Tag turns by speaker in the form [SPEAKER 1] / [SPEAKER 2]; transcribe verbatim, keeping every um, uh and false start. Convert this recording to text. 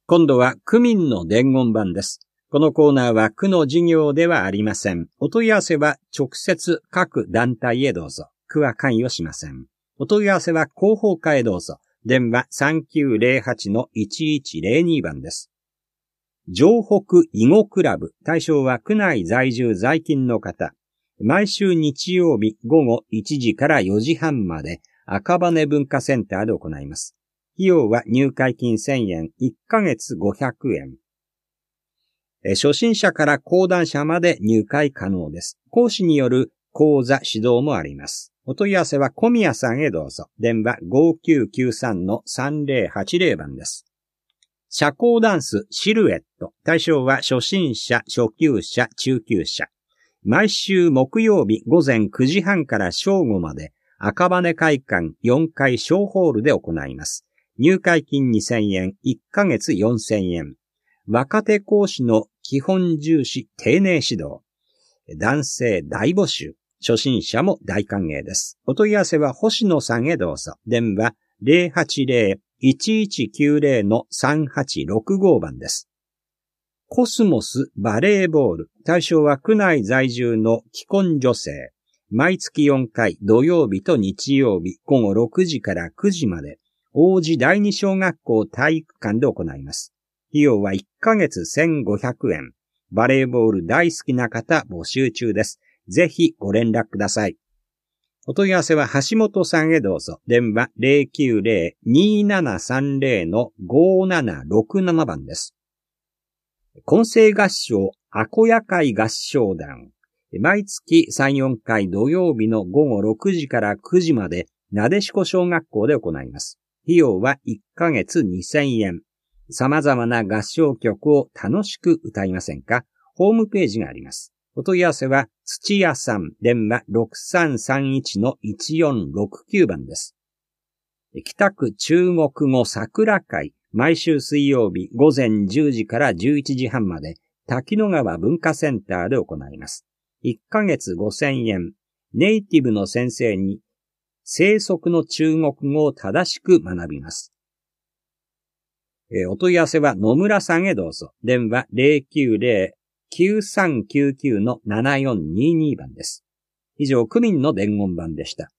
[SPEAKER 1] 今度は区民の伝言版です。このコーナーは区の事業ではありません。お問い合わせは直接各団体へどうぞ。区は関与しません。お問い合わせは広報課へどうぞ。電話 さんきゅうゼロはちのいちいちゼロに 番です。城北囲碁クラブ。対象は区内在住在勤の方。毎週日曜日午後いちじからよじはんまで赤羽文化センターで行います。費用は入会金せんえん、いっかげつごひゃくえん。初心者から講談社まで入会可能です。講師による講座指導もあります。お問い合わせは小宮さんへどうぞ。電話 ごきゅうきゅうさんのさんぜろはちゼロ 番です。社交ダンスシルエット。対象は初心者、初級者、中級者。毎週木曜日午前くじはんから正午まで赤羽会館よんかい小ホールで行います。入会金にせんえん、いっかげつよんせんえん。若手講師の基本重視丁寧指導。男性大募集。初心者も大歓迎です。お問い合わせは星野さんへどうぞ。電話 ゼロはちゼロ いちいちきゅうゼロのさんはちろくご 番です。コスモスバレーボール。対象は区内在住の既婚女性。毎月よんかい土曜日と日曜日午後ろくじからくじまで王子第二小学校体育館で行います。費用はいっかげつせんごひゃくえん。バレーボール大好きな方募集中です。ぜひご連絡ください。お問い合わせは橋本さんへどうぞ。電話 ゼロきゅうゼロ にーななさんゼロのごーななろくなな 番です。混声合唱アコヤ会合唱団。毎月さん、よんかい土曜日の午後ろくじからくじまでなでしこ小学校で行います。費用はいっかげつにせんえん。様々な合唱曲を楽しく歌いませんか？ホームページがあります。お問い合わせは土屋さん、電話 ろくさんさんいちのいちよんろくきゅう 番です。北区中国語桜会。毎週水曜日午前じゅうじからじゅういちじはんまで滝野川文化センターで行います。いっかげつごせんえん。ネイティブの先生に生息の中国語を正しく学びます。えー、お問い合わせは野村さんへどうぞ。電話 ゼロきゅうゼロ きゅうさんきゅうきゅうのななよんにーにー 番です。以上、区民の伝言版でした。